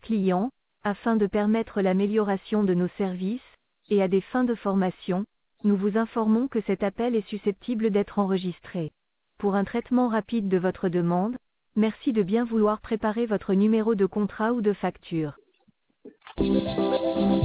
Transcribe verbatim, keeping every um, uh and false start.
clients, afin de permettre l'amélioration de nos services, et à des fins de formation, nous vous informons que cet appel est susceptible d'être enregistré. Pour un traitement rapide de votre demande, merci de bien vouloir préparer votre numéro de contrat ou de facture.